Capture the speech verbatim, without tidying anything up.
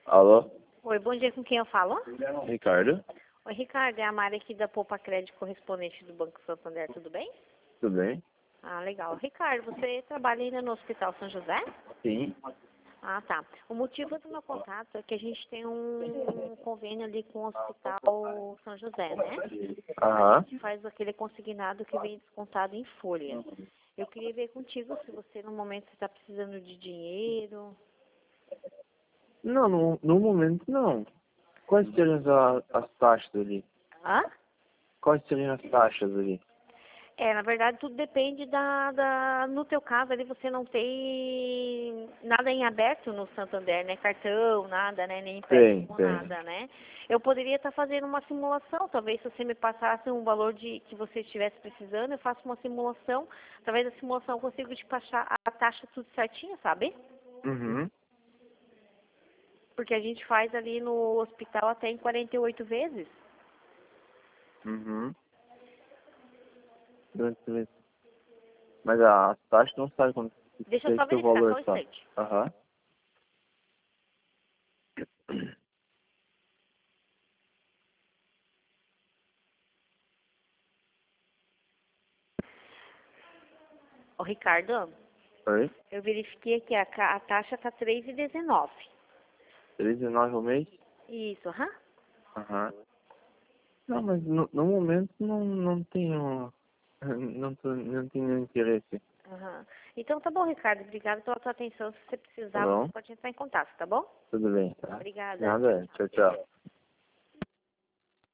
Alô? Oi, bom dia, com quem eu falo? Ricardo? Oi, Ricardo, é a Mari aqui da Poupa Crédito, correspondente do Banco Santander, tudo bem? Tudo bem? Ah, legal. Ricardo, você trabalha ainda no Hospital São José? Sim. Ah, tá. O motivo do meu contato é que a gente tem um convênio ali com o Hospital São José, né? A Aham. gente faz aquele consignado que vem descontado em folha. Eu queria ver contigo se você no momento está precisando de dinheiro. Não, no, no momento não. Quais seriam as, as taxas ali? Hã? Quais seriam as taxas ali? É, na verdade, tudo depende da, da... No teu caso, ali você não tem nada em aberto no Santander, né? Cartão, nada, né? Nem Tem, empréstimo, tem. nada, né? Eu poderia estar fazendo uma simulação, talvez se você me passasse um valor de que você estivesse precisando, eu faço uma simulação. Através da simulação eu consigo te passar a taxa tudo certinho, sabe? Uhum. Porque a gente faz ali no hospital até em quarenta e oito vezes. Uhum. Durante o mês. Mas a taxa não sabe quanto Deixa eu sei só que o verificar, só valor um está. instante. Aham. Ô, Ricardo, Oi? eu verifiquei aqui, a, ca- a taxa tá três e dezenove. três e nove ao mês? Isso, aham. Aham. Não, mas no, no momento não, não tenho. Não, tô, não tenho interesse. Aham. Então tá bom, Ricardo. Obrigada pela tua atenção. Se você Tá precisar, você bom? pode entrar em contato, tá bom? Tudo bem, tá? Obrigada. Tchau, Nada. tchau. Tchau, tchau.